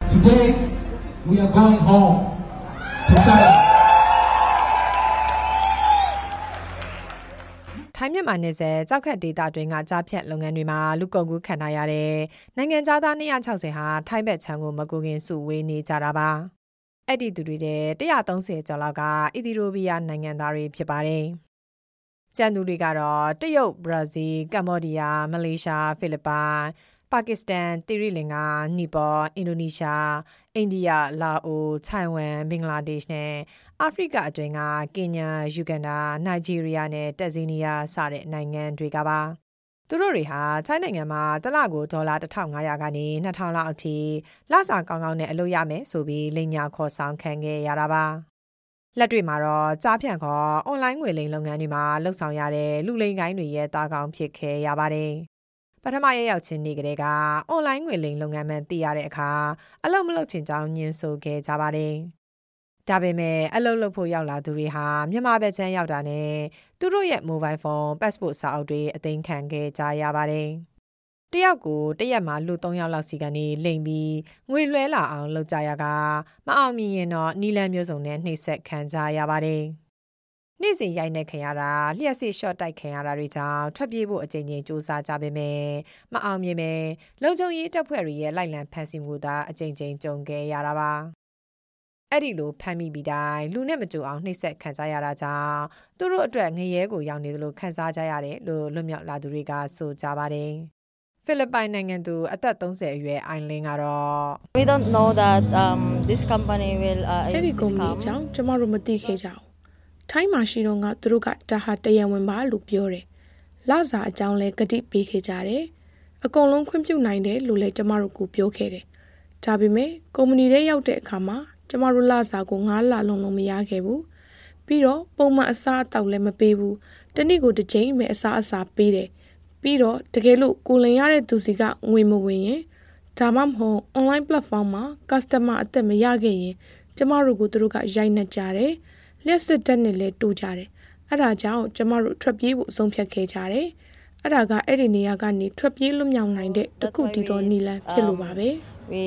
Today we are going home to Thailand. ထိုင်းမြန်မာနယ်စပ်ကြောက်ခက်ဒေသတွင်းကကြားဖြတ်လုပ်ငန်းတွေမှာလူကုန်ကူးခံထားရတဲ့နိုင်ငံသား260ဟာထိုင်းဘက်ခြမ်းကိုမကူခင်စုဝေးနေကြတာပါ။အဲ့ဒီသူတွေတဲ့130ကျော်လောက်ကအီသီယိုးပီးယားနိုင်ငံသားတွေဖြစ်ပါတယ်။ကျန်သူတွေကတော့တရုတ်၊ဘရာဇီး၊ကမ္ဘောဒီးယား၊မလေးရှား၊ဖိလစ်ပိုင်၊ပါကစ္စတန်၊သီရိလင်္ကာ၊နီပေါ၊အင်ဒိုနီးရှား၊အိန္ဒိယ၊လာအို၊ထိုင်ဝမ်၊ဘင်္ဂလားဒေ့ရှ်နဲ့အာဖရိကအတွင်းကကင်ညာ၊ယူဂန်ဒါ၊နိုင်ဂျီးရီးယားနဲ့တက်ဇီးနီးယားစတဲ့နိုင်ငံတွေကပါသူတို့တွေဟာထိုင်းနိုင်ငံမှာတစ်လကိုဒေါ်လာ1500ကနေ2000လောက်အထိလစာကောင်းကောင်းနဲ့အလုပ်ရမယ်ဆိုပြီးလိမ်ညာခေါ်ဆောင်ခံခဲ့ရတာပါလက်တွေ့မှာတော့ကြားဖြန့်ခေါ်အွန်လိုင်းငွေလိမ်လုပ်ငန်းတွေမှာလှုပ်ဆောင်ရတဲ့လူလိမ်ကိုင်းတွေရဲ့တာကောင်ဖြစ်ခဲ့ရပါတယ်ပထမရောက်ချင်းနေ့ကလေးကအွန်လိုင်းငွေလိမ်လုပ်ငန်းမှန်သိရတဲ့အခါအလုပ်မလုပ်ချင်ကြောင်းညှင်းဆိုခဲ့ကြပါတယ်ဒါပေမဲ့အလုပ်လုပ်ဖို့ရောက်လာသူတွေဟာမြန်မာဘက်ခြမ်းရောက်တာနဲ့သူတို့ရဲ့မိုဘိုင်းဖုန်း passport စာအုပ်တွေအသိမ်းခံခဲ့ကြရပါတယ်တယောက်ကိုတရက်မှာလူ3ယောက်လောက်စီကနေလိမ်ပြီးငွေလွှဲလာအောင်လုပ်ကြရကမအောင်မြင်ရင်တော့နီလန်မျိုးစုံနဲ့နှိပ်စက်ခံကြရပါတယ်နေ့စဉ်ရိုက်နှက်ခံရတာလျှက်စစ်ရှော့တိုက်ခံရတာတွေကြောင့်ထွက်ပြေးဖို့အကြိမ်ကြိမ်စူးစမ်းကြပေမဲ့မအောင်မြင်ပဲလုံခြုံရေးတပ်ဖွဲ့တွေရဲ့လိုက်လံဖမ်းဆီးမှုသာအကြိမ်ကြိမ်ကြုံခဲ့ရတာပါအဲ့ဒီလိုဖမ်းမိပြီးတိုင်းလူနဲ့မကြုံအောင်နှိပ်စက်ခံစားရတာကြောင့်သူတို့အတွက်ငရဲကိုရောက်နေသလိုခံစားကြရတယ်လို့လွတ်မြောက်လာသူတွေကဆိုကြပါတယ်ဖိလစ်ပိုင်နိုင်ငံသူအသက်30အရွယ်အိုင်လင်းကတော့ We don't know that this company will အဲ့ဒီကုမ္ပဏီအကြောင်းကျမတို့မသိခဲ့ကြဘူးထိုင်းမှာရှိတော့ကသူတို့ကဒါဟာတရားဝင်ပါလို့ပြောတယ်လစာအကြောင်းလဲဂတိပေးခဲ့ကြတယ်အကုန်လုံးခွင့်ပြုနိုင်တယ်လို့လည်းကျမတို့ကပြောခဲ့တယ်ဒါပေမဲ့ကုမ္ပဏီထဲရောက်တဲ့အခါမှာကျမတို့လစာကို9လလုံးမရခဲ့ဘူးပြီးတော့ပုံမှန်အစားအသောက်လည်းမပေးဘူးတနေ့ကိုတစ်ချိန်ပဲအစားပေးတယ်ပြီးတော့တကယ်လို့ကိုလင်ရတဲ့သူစီကငွေမဝင်ရင်ဒါမှမဟုတ် online platform မှာ customer အသက်မရခဲ့ရင်ကျမတို့ကိုသူတို့ကရိုက်နှက်ကြတယ်လျှက်စစ်တက်နဲ့လည်းတိုးကြတယ်အဲ့ဒါကြောင့်ကျမတို့ထွက်ပြေးဖို့ဆုံးဖြတ်ခဲ့ကြတယ်အဲ့ဒါကအဲ့ဒီနေရာကနေထွက်ပြေးလွတ်မြောက်နိုင်တဲ့တစ်ခုတည်းသောနည်းလမ်းဖြစ်လို့ပါပဲ we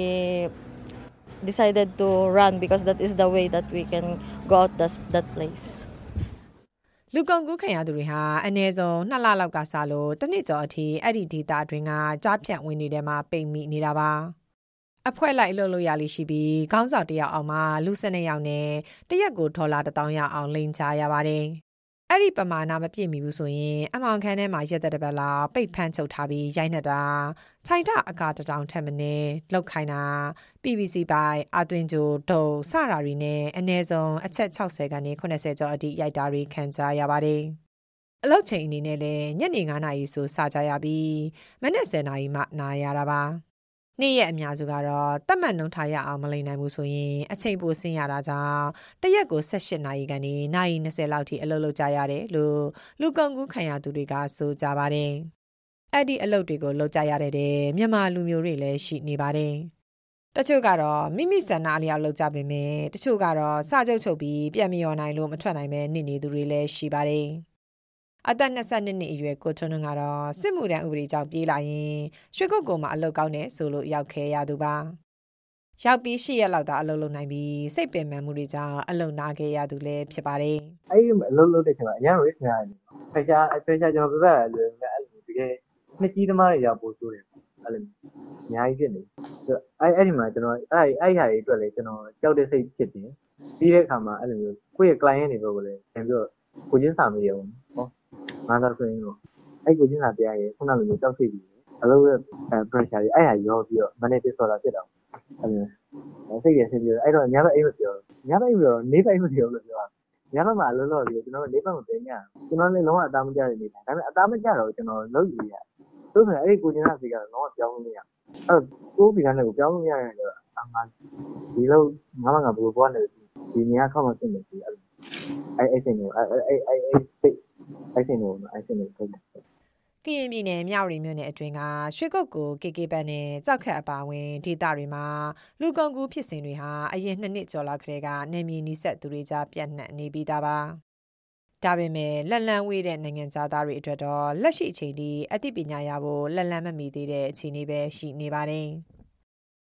decided to run because that is the way that we can go out that place လူကုန်ကူးခံရသူတွေဟာအနည်းဆုံး2လလောက်ကစလို့တစ်နှစ်ကျော်အထိအဲ့ဒီဒေတာအတွင်းကကြားဖြတ်ဝင်တွေထဲမှာပိတ်မိနေတာပါအဖွဲ့လိုက်လှုပ်လို့ရလိရှိပြီးခေါင်းဆောင်တယောက်အောင်မှလူ12ယောက်နဲ့တရက်ကိုဒေါ်လာ1000ရအောင်လိမ်ချရပါတယ်အဲ့ဒီပမာဏမပြည့်မီဘူးဆိုရင်အမောင်ခန်းထဲမှာရက်သက်တစ်ပတ်လောက်ပိတ်ဖမ်းချုပ်ထားပြီးရိုက်နှက်တာခြိုင်တအကာတောင်ထက်မနေလောက်ခိုင်းတာ PVC ပိုင်အသွင်ကြိုတုံစတာတွေနဲ့အနည်းဆုံးအချက်60ကနေ80ကျော်အထိရိုက်တာတွေခံကြရပါတယ်အလုပ်ချိန်အနေနဲ့လည်းညနေ9နာရီဆိုစကြရပြီးမနက်10နာရီမှနားရတာပါနေ့ရက်အများစုကတော့တတ်မှတ်နှုန်းထားရအောင်မလိမ်နိုင်ဘူးဆိုရင်အချိန်ပိုဆင်းရတာကြောင့်တရက်ကို18နာရီကနေနာရီ20လောက်ထိအလုပ်လုပ်ကြရတယ်လို့လူကုန်ကူးခံရသူတွေကဆိုကြပါတယ်။အဲ့ဒီအလုပ်တွေကိုလုပ်ကြရတဲ့မြန်မာလူမျိုးတွေလည်းရှိနေပါတယ်။တချို့ကတော့မိမိဆန္ဒအလျောက်လုပ်ကြပေမဲ့တချို့ကတော့စာချုပ်ချုပ်ပြီးပြန်မရောနိုင်လို့မထွက်နိုင်ပဲနေသူတွေလည်းရှိပါတယ်။အသက်22နှစ်အရွယ်ကိုထွန်းထွန်းကတော့စစ်မှုထမ်းဥပဒေကြောင့်ပြေးလာရင်ရွှေကုတ်ကုံမှာအလုပ်ကောင်းတယ်ဆိုလို့ရောက်ခဲ့ရသူပါရောက်ပြီး10ရက်လောက်သာအလုပ်လုပ်နိုင်ပြီးစိတ်ပင်ပန်းမှုတွေကြောင့်အလုပ်နာခဲ့ရသူလည်းဖြစ်ပါတယ်အဲ့ဒီအလုပ်လုပ်တဲ့ချိန်မှာအရင် risk များတယ်pressure ကျွန်တော်ပြပြအဲ့လိုတကယ်နှစ်ကြီးသမားတွေရောက်ပို့ဆိုးတယ်အဲ့လိုအများကြီးဖြစ်နေအဲ့ဒီမှာကျွန်တော်အဲ့ဟာတွေအတွက်လည်းကျွန်တော်ကြောက်တဲ့စိတ်ဖြစ်တယ်ပြီးတဲ့အခါမှာအဲ့လိုမျိုးကိုယ့်ရဲ့ client တွေဘက်ကိုလည်းပြန်ပြီးတော့ကိုချင်းစာမေးရအောင်ဟောငါသာဆိုရင်တော့အဲ့ကိုချင်းစာပြရဲခုနလိုမျိုးကြောက်စိတ်ကြီးအလုပ်ရဲ့ pressure တွေအဲ့ဟာရောပြီးတော့ manage ဆော်တာဖြစ်တော့အဲ့လိုစိတ်ရဆင်းပြီးအဲ့တော့ညဘက်အိမ်မပြောညဘက်အိမ်ပြောနေဘက်အိမ်မပြောလို့ပြောညဘက်မှာလုံးလို့ပြီးကျွန်တော်နေဘက်မှာပြင်ညကျွန်တော်လည်းလုံးဝအသားမကျတဲ့နေတာဒါပေမဲ့အသားမကျတော့ကျွန်တော်လုပ်ယူရဆိုတော့အဲ့ဒီကိုချင်းစာစီကတော့လုံးဝပြောင်းလို့မရအဲ့ကိုဗီဇာနဲ့ကိုပြောင်းလို့မရတဲ့တော့ဒီလိုငါဘယ်လိုဘွားနေဒီနေရာเข้ามาဖြစ်နေပြီအဲ့စင်ကိုအဲ့စင်ကိုထုတ်တယ်ကရင်ပြည်နယ်မြဝတီမြို့နယ်အတွင်းကရွှေကုတ်ကို KK ဘတ်နဲ့ကြောက်ခက်အပါဝင်ဒေသတွေမှာလူကုန်ကူးဖြစ်စဉ်တွေဟာအရင်2နှစ်ကျော်လောက်ကတည်းကနေမြေနီးစက်သူတွေကြားပြန့်နှံ့နေပြီးသားပါဒါပေမဲ့လက်လန်းဝေးတဲ့နိုင်ငံသားတွေအတွက်တော့လက်ရှိအချိန်ထိအသိပညာရဖို့လက်လန်းမမီသေးတဲ့အခြေအနေပဲရှိနေပါတယ်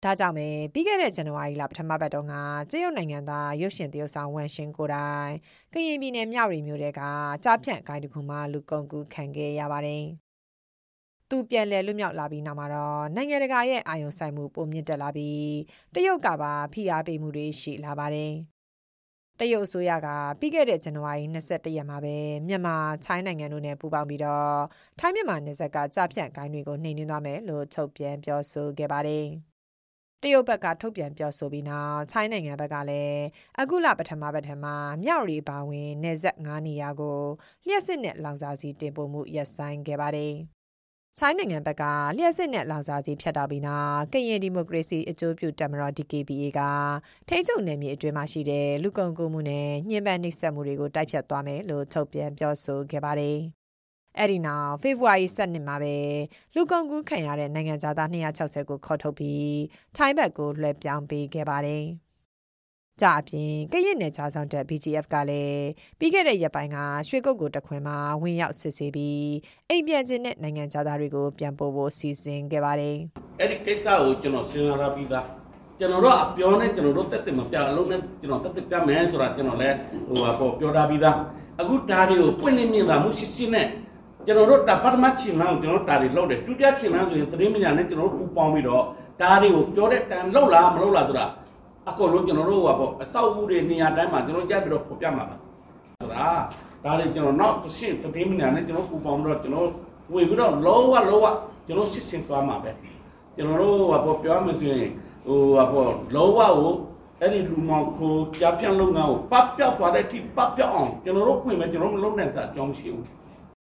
ဒါကြောင့်ပဲပြီးခဲ့တဲ့ဇန်နဝါရီလပထမပတ်တော့ကတရုတ်နိုင်ငံသားရုပ်ရှင်သရုပ်ဆောင်ဝမ်ရှင်ကိုတိုင်ကရင်ပြည်နယ်မြဝတီမြို့တဲကကြားဖြတ်ဂိုင်းတစ်ခုမှလူကုန်ကူးခံခဲ့ရပါတယ်။သူပြန်လည်လွတ်မြောက်လာပြီးနောက်မှာတော့နိုင်ငံတကာရဲ့အာရုံစိုက်မှုပိုမြင့်တက်လာပြီးတရုတ်ကပါဖိအားပေးမှုတွေရှိလာပါတယ်။တရုတ်အစိုးရကပြီးခဲ့တဲ့ဇန်နဝါရီ22ရက်မှာပဲမြန်မာချိုင်းနိုင်ငံတို့နဲ့ပူးပေါင်းပြီးတော့ထိုင်းမြန်မာနယ်စပ်ကကြားဖြတ်ဂိုင်းတွေကိုနှိမ်နင်းသွားမယ်လို့ထုတ်ပြန်ပြောဆိုခဲ့ပါတယ်။တရုတ်ဘက်ကထုတ်ပြန်ပြောဆိုပြီးနောက်ချိုင်းနိုင်ငံဘက်ကလည်းအခုလပထမပတ်ထဲမှာမြောက်ရီပါဝင်နယ်စပ်9နေရာကိုလျှက်စစ်နဲ့လောင်စာဆီတင်ပို့မှုရပ်ဆိုင်းခဲ့ပါတယ်။ချိုင်းနိုင်ငံဘက်ကလျှက်စစ်နဲ့လောင်စာဆီဖြတ်တောက်ပြီးနောက်ကရင်ဒီမိုကရေစီအကျိုးပြုတပ်မတော် DKBA ကထိန်းချုပ်နယ်မြေအတွင်းမှာရှိတဲ့လူကုန်ကူးမှုနဲ့ညှဉ်းပန်းနှိပ်စက်မှုတွေကိုတိုက်ဖြတ်သွားမယ်လို့ထုတ်ပြန်ပြောဆိုခဲ့ပါတယ်။အဲ့ဒီနောက်ဖေဖော်ဝါရီ7မှာပဲလူကုန်ကူးခံရတဲ့နိုင်ငံသား260ကိုခေါ်ထုတ်ပြီးထိုင်းဘက်ကိုလွှဲပြောင်းပေးခဲ့ပါတယ်။ကြအပြင်ကရင်နယ်ခြားဆောင်တပ် BGF ကလည်းပြီးခဲ့တဲ့ရက်ပိုင်းကရွှေကုတ်ကိုတခွင်မှာဝင်ရောက်စစ်ဆေးပြီးအိမ်ပြန်ခြင်းနဲ့နိုင်ငံသားတွေကိုပြန်ပို့ဖို့စီစဉ်ခဲ့ပါတယ်။အဲ့ဒီကိစ္စကိုကျွန်တော်စဉ်းစားပြီးသားကျွန်တော်တို့အပြောနဲ့ကျွန်တော်တို့တက်တက်မပြအလုံးနဲ့ကျွန်တော်တက်တက်ပြမယ်ဆိုတာကျွန်တော်လည်းပြောထားပြီးသားအခုဓာတ်တွေကိုပွင့်နေမြင်တာမှုရှိရှိနဲ့ကျွန်တော်တို့တပတ်မှချင်လောက်ကျွန်တော်တာတွေလောက်တယ်ဒုတိယချင်လောက်ဆိုရင်သတင်းမညာနဲ့ကျွန်တော်တို့ပူပေါင်းပြီးတော့ဓာတ်တွေကိုပြောတဲ့တန်လောက်လားမလောက်လားဆိုတာအကုန်လုံးကျွန်တော်တို့အဆောက်အဦတွေနေရာတိုင်းမှာကျွန်တော်ကြိုက်ပြီးတော့ဖော်ပြမှာပါဆိုတာဒါတွေကျွန်တော်နောက်တစ်ရှင်းသတင်းမညာနဲ့ကျွန်တော်ပူပေါင်းပြီးတော့ကျွန်တော်ဝင်ပြီးတော့လောဝကျွန်တော်စစ်စင်သွားမှာပဲကျွန်တော်တို့ပြောမှဆိုရင်လောဝကိုအဲ့ဒီလူမောင်ကိုကြားပြန်လုပ်ငန်းကိုပတ်ပြောက်သွားတဲ့အထိပတ်ပြောက်အောင်ကျွန်တော်တို့ပြင်မယ်ကျွန်တော်မလုပ်နိုင်စားအကြောင်းရှိဘူး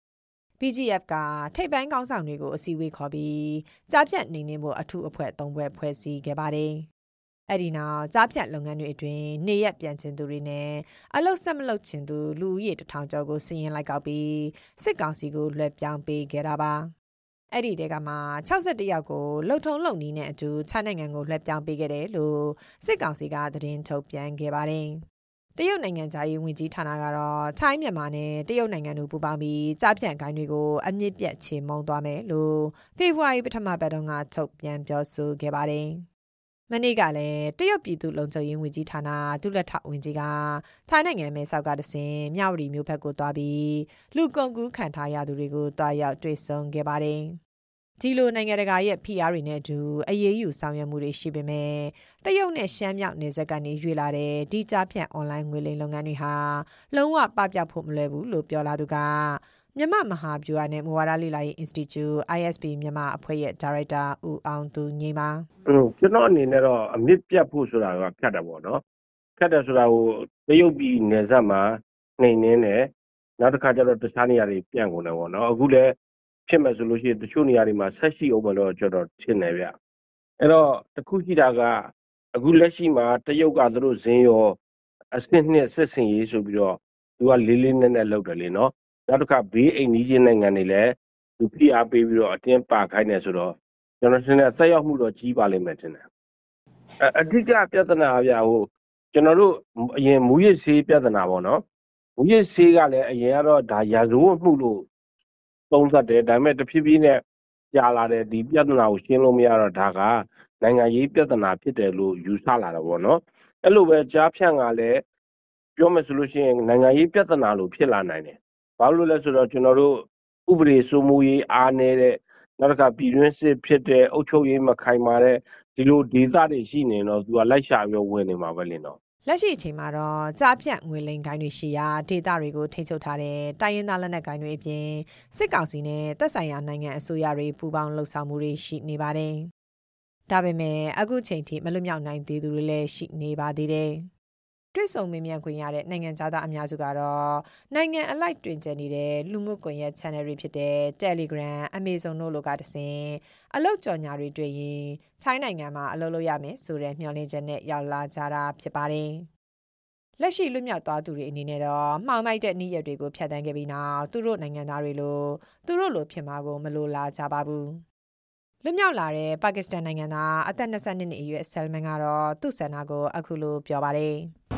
BGF ကထိပ်ပိုင်းခေါင်းဆောင်တွေကိုအစည်းအဝေးခေါ်ပြီးကြားဖြတ်နေနေဖို့အထူးအဖွဲ့3ဖွဲ့ဖွဲ့စည်းခဲ့ပါတယ်။အဲ့ဒီနောက်ကြားဖြတ်လုပ်ငန်းတွေအတွင်းနေရက်ပြန်ချင်သူတွေနဲ့အလုပ်ဆက်မလုပ်ချင်သူလူဦးရေ1000ကျော်ကိုစီရင်လိုက်ကောက်ပြီးစစ်ကောင်စီကိုလွှဲပြောင်းပေးခဲ့တာပါ။အဲ့ဒီတဲကမှ61ယောက်ကိုလှုပ်ထုံးလုံနီးနဲ့အတူခြားနိုင်ငံကိုလွှဲပြောင်းပေးခဲ့တယ်လို့စစ်ကောင်စီကသတင်းထုတ်ပြန်ခဲ့ပါတယ်။တရုတ်နိုင်ငံသားရေးဝန်ကြီးဌာနကတော့ထိုင်းမြန်မာနဲ့တရုတ်နိုင်ငံတို့ပူးပေါင်းပြီးကြားဖြတ်ဂိုင်းတွေကိုအမြင့်ပြတ်ချေမှုန်းသွားမယ်လို့ဖေဖော်ဝါရီပထမပတ်တုန်းကထုတ်ပြန်ပြောဆိုခဲ့ပါတယ်။မနေ့ကလည်းတရုတ်ပြည်သူ့လုံခြုံရေးဝန်ကြီးဌာနဒုလက်ထောက်ဝန်ကြီးကထိုင်းနိုင်ငံမဲဆောက်ကတဆင်မြဝတီမြို့ဘက်ကိုသွားပြီးလူကုန်ကူးခံထားရသူတွေကိုတွားရောက်တွေ့ဆုံခဲ့ပါတယ်။ဒီလိုနိုင်ငံတကာရဲ့ဖိအားတွေနဲ့အတူအရေးယူဆောင်ရွက်မှုတွေရှိပေမဲ့တရုတ်နဲ့ရှမ်းမြောက်နယ်စပ်ကနေရွေလာတဲ့ဒီကြားဖြတ်အွန်လိုင်းငွေလိမ်လုပ်ငန်းတွေဟာလုံးဝပပျောက်ဖို့မလွယ်ဘူးလို့ပြောလာသူကမြန်မာမဟာဗျူဟာနဲ့မူဝါဒလေ့လာရေး Institute ISP မြန်မာအဖွဲ့ရဲ့ဒါရိုက်တာဦးအောင်သူငိမ့်ပါကျွန်တော်အနေနဲ့တော့အမြင့်ပြတ်ဖို့ဆိုတာကဖြတ်တယ်ပေါ့နော်ဖြတ်တယ်ဆိုတာကိုတရုတ်ပြည်နယ်စပ်မှာနှိမ်နှင်းတယ်နောက်တစ်ခါကျတော့တခြားနေရာတွေပြန့်ကုန်တယ်ပေါ့နော်အခုလည်းဖြစ်မယ်ဆိုလို့ရှိရင်တချို့နေရာတွေမှာဆက်ရှိအောင်မလို့ကျွန်တော်ထင်တယ်ဗျအဲ့တော့တခုရှိတာကအခုလက်ရှိမှာတရုတ်ကသူတို့ဇင်းရောအစစ်နှစ်စစ်စင်ရေးဆိုပြီးတော့သူကလေးလေးနက်နက်လောက်တယ်လေနော်နောက်တစ်ခါဘေးအိမ်ကြီးချင်းနိုင်ငံတွေလည်းသူဖိအားပေးပြီးတော့အတင်းပါခိုင်းတယ်ဆိုတော့ကျွန်တော်ထင်တယ်ဆက်ရောက်မှုတော့ကြီးပါလိမ့်မယ်ထင်တယ်အဓိကပြဿနာဗျဟိုကျွန်တော်တို့အရင်မူရစ်ဆေးပြဿနာပေါ့နော်မူရစ်ဆေးကလည်းအရင်ကတော့ဒါရာဇဝတ်မှုလို့သုံးသပ်တယ်ဒါပေမဲ့တဖြည်းဖြည်းနဲ့ကြာလာတဲ့ဒီပြဿနာကိုရှင်းလို့မရတော့ဒါကနိုင်ငံရေးပြဿနာဖြစ်တယ်လို့ယူဆလာတာပေါ့နော်အဲ့လိုပဲကြားဖြန့်ကလည်းပြောမယ်ဆိုလို့ရှိရင်နိုင်ငံရေးပြဿနာလို့ဖြစ်လာနိုင်တယ်ဘာလို့လဲဆိုတော့ကျွန်တော်တို့ဥပဒေစိုးမိုးရေးအားနေတဲ့နောက်တစ်ခါပြည်တွင်းစစ်ဖြစ်တဲ့အုပ်ချုပ်ရေးမခိုင်မာတဲ့ဒီလိုဒေသတွေရှိနေတော့သူကလိုက်ရှာပြီးဝင်နေမှာပဲလင်းတော့လက်ရှိအချိန်မှာတော့ကြားဖြတ်ငွေလိမ်ဂိုင်းတွေရှိရာဒေသတွေကိုထိန်းချုပ်ထားတဲ့တိုင်းရင်းသားလက်နက်ဂိုင်းတွေအပြင်စစ်ကောင်စီနဲ့သက်ဆိုင်ရာနိုင်ငံအစိုးရတွေပူးပေါင်းလှုပ်ဆောင်မှုတွေရှိနေပါတယ်။ဒါပေမဲ့အခုချိန်ထိမလွတ်မြောက်နိုင်သေးသူတွေလည်းရှိနေပါသေးတယ်။တွေ့ဆုံမေးမြန်းခွင့်ရတဲ့နိုင်ငံသားအများစုကတော့နိုင်ငံအလိုက်တွင်ကျယ်နေတဲ့လူမှုကွန်ရက် channel တွေဖြစ်တဲ့ Telegram, Amazon တို့လိုကတဆင်အလုပ်ကြော်ညာတွေတွေ့ရင်ထိုင်းနိုင်ငံမှာအလုပ်လုပ်ရမယ်ဆိုတဲ့မျှော်လင့်ချက်နဲ့ရောက်လာကြတာဖြစ်ပါတယ်။လက်ရှိလွတ်မြောက်သွားသူတွေအနေနဲ့တော့မှောင်မိုက်တဲ့နေ့ရက်တွေကိုဖျက်ဆီးခဲ့ပြီးနောက်သူတို့နိုင်ငံသားတွေလိုဖြစ်မှာကိုမလိုလားကြပါဘူး။လွတ်မြောက်လာတဲ့ပါကစ္စတန်နိုင်ငံသားအသက်22နှစ်အရွယ်ဆယ်လ်မန်ကတော့သူ့ဆန္ဒကိုအခုလိုပြောပါတယ်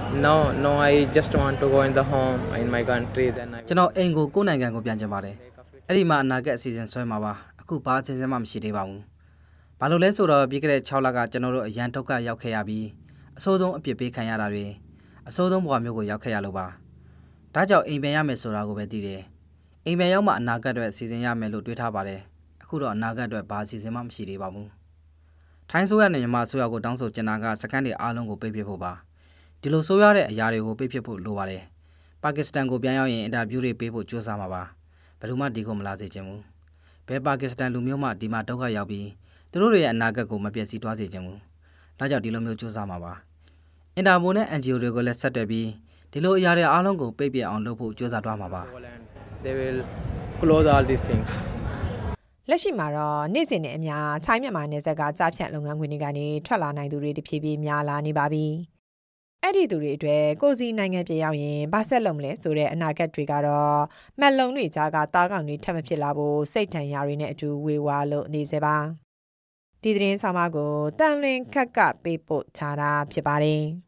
No, I just want to go in the home in my country then I ကျွန်တော်အိမ်ကိုကိုယ့်နိုင်ငံကိုပြန်ချင်ပါတယ်အဲ့ဒီမှာအနာဂတ်အစီအစဉ်ဆွဲမှာပါအခုဘာအစီအစဉ်မှမရှိသေးပါဘူးဘာဘာလို့လဲဆိုတော့ပြီးခဲ့တဲ့6လကကျွန်တော်တို့အရန်ဒုက္ခရောက်ခဲ့ရပြီးအဆိုးဆုံးအပြစ်ပေးခံရတာတွေအဆိုးဆုံးဘဝမျိုးကိုရောက်ခဲ့ရလို့ပါဒါကြောင့်အိမ်ပြန်ရမယ်ဆိုတာကိုပဲသိတယ်အိမ်ပြန်ရောက်မှအနာဂတ်အတွက်အစီအစဉ်ရမယ်လို့တွေးထားပါတယ်အခုတော့အနာဂတ်အတွက်ဘာအစီအစဉ်မှမရှိသေးပါဘူးထိုင်းဆိုရနဲ့မြန်မာဆိုရကိုတောင်းဆိုကျင်တာကစကန်တွေအားလုံးကိုပိတ်ပစ်ဖို့ပါဒီလိုဆိုရတဲ့အရာတွေကိုပိတ်ပစ်ဖို့လိုပါတယ်ပါကစ္စတန်ကိုပြန်ရောက်ရင်အင်တာဗျူးတွေပေးဖို့ကြိုးစားမှာပါဘယ်သူမှဒီကိုမလာစေချင်ဘူးဘယ်ပါကစ္စတန်လူမျိုးမှဒီမှာဒုက္ခရောက်ပြီးသူတို့တွေရဲ့အနာဂတ်ကိုမပျက်စီးသွားစေချင်ဘူးဒါကြောင့်ဒီလိုမျိုးကြိုးစားမှာပါအင်တာပိုနဲ့ NGO တွေကိုလည်းဆက်တွဲပြီးဒီလိုအရာတွေအားလုံးကိုပိတ်ပစ်အောင်လုပ်ဖို့ကြိုးစားသွားမှာပါ They will close all these things. လက်ရှိမှာတော့နေ့စဉ်နဲ့အများထိုင်းမြန်မာနယ်စပ်ကကြားဖြတ်လုပ်ငန်းခွင်တွေကနေထွက်လာနိုင်သူတွေတဖြည်းဖြည်းများလာနေပါပြီအဲ့ဒီသူတွေအတွက်ကိုစီနိုင်ငံပြည်ရောက်ရင်ဘာဆက်လုပ်မလဲဆိုတဲ့အနာဂတ်တွေကတော့မက်လုံးတွေကြားကတားကောင်တွေထပ်မဖြစ်လာဖို့စိတ်ထန်ရာတွေနဲ့အတူဝေဝါလို့နေစေပါဒီသတင်းဆောင်မကိုတန်လင်းခက်ကပေးပို့ချတာဖြစ်ပါတယ်